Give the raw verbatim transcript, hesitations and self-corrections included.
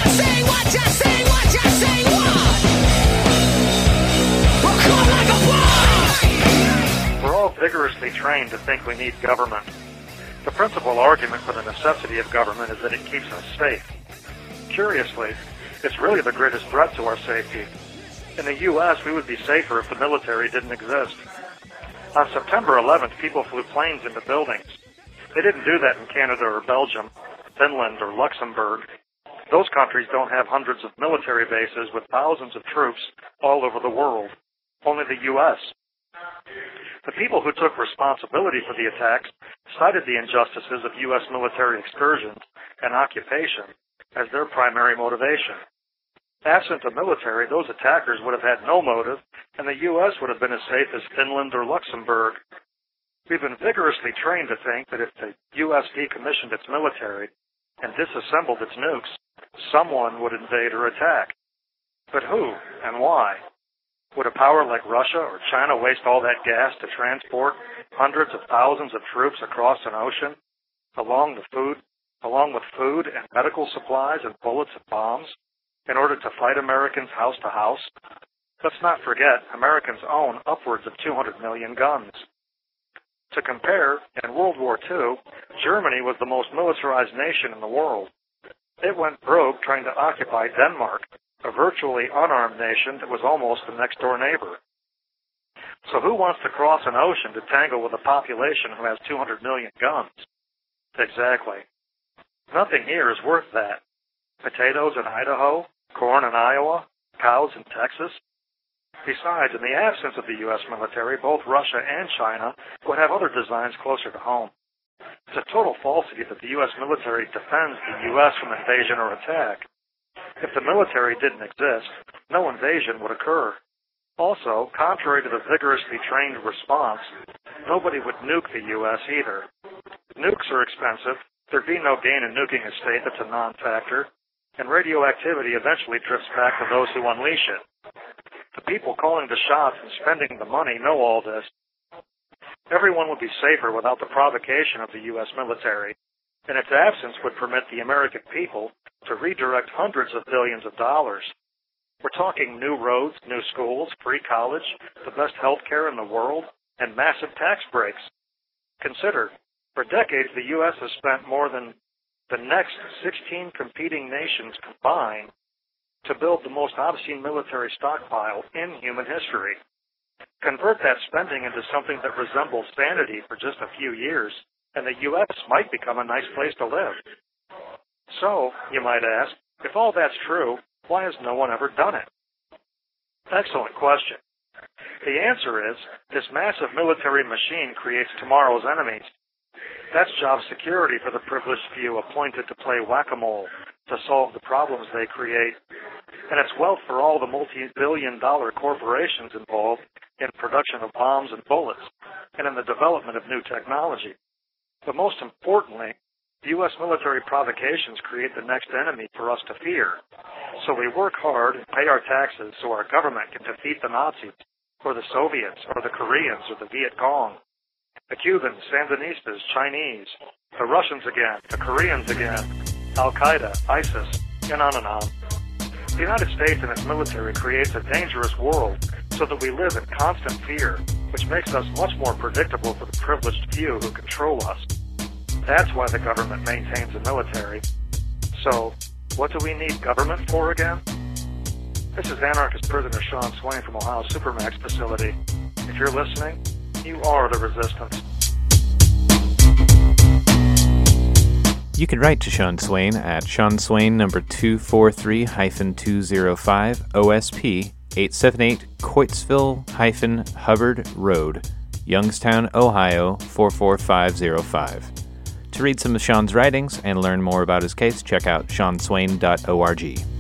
just say what, just say what, just say what. We'll come like a flood. We're all vigorously trained to think we need government. The principal argument for the necessity of government is that it keeps us safe. Curiously, it's really the greatest threat to our safety. In the U S, we would be safer if the military didn't exist. On September eleventh, people flew planes into buildings. They didn't do that in Canada or Belgium, Finland or Luxembourg. Those countries don't have hundreds of military bases with thousands of troops all over the world. Only the U S. The people who took responsibility for the attacks cited the injustices of U S military excursions and occupation as their primary motivation. Absent the military, those attackers would have had no motive, and the U S would have been as safe as Finland or Luxembourg. We've been vigorously trained to think that if the U S decommissioned its military and disassembled its nukes, someone would invade or attack. But who and why? Would a power like Russia or China waste all that gas to transport hundreds of thousands of troops across an ocean, along the food, along with food and medical supplies and bullets and bombs, in order to fight Americans house to house? Let's not forget, Americans own upwards of two hundred million guns. To compare, in World War Two, Germany was the most militarized nation in the world. It went broke trying to occupy Denmark, a virtually unarmed nation that was almost the next-door neighbor. So who wants to cross an ocean to tangle with a population who has two hundred million guns? Exactly. Nothing here is worth that. Potatoes in Idaho, corn in Iowa, cows in Texas. Besides, in the absence of the U S military, both Russia and China would have other designs closer to home. It's a total falsity that the U S military defends the U S from invasion or attack. If the military didn't exist, no invasion would occur. Also, contrary to the vigorously trained response, nobody would nuke the U S either. Nukes are expensive, there'd be no gain in nuking a state that's a non-factor, and radioactivity eventually drifts back to those who unleash it. The people calling the shots and spending the money know all this. Everyone would be safer without the provocation of the U S military, and its absence would permit the American people to redirect hundreds of billions of dollars. We're talking new roads, new schools, free college, the best health care in the world, and massive tax breaks. Consider, for decades the U S has spent more than the next sixteen competing nations combined to build the most obscene military stockpile in human history. Convert that spending into something that resembles sanity for just a few years, and the U S might become a nice place to live. So, you might ask, if all that's true, why has no one ever done it? Excellent question. The answer is, this massive military machine creates tomorrow's enemies. That's job security for the privileged few appointed to play whack-a-mole to solve the problems they create. And it's wealth for all the multi-billion dollar corporations involved in production of bombs and bullets and in the development of new technology. But most importantly, U S military provocations create the next enemy for us to fear. So we work hard and pay our taxes so our government can defeat the Nazis or the Soviets or the Koreans or the Viet Cong, the Cubans, Sandinistas, Chinese, the Russians again, the Koreans again, Al-Qaeda, ISIS, and on and on. The United States and its military creates a dangerous world so that we live in constant fear, which makes us much more predictable for the privileged few who control us. That's why the government maintains a military. So, what do we need government for again? This is anarchist prisoner Sean Swain from Ohio's Supermax facility. If you're listening, you are the resistance. You can write to Sean Swain at Sean Swain number two four three two oh five O S P eight seven eight Coatesville Hubbard Road, Youngstown, Ohio four four five zero five. To read some of Sean's writings and learn more about his case, check out sean swain dot org.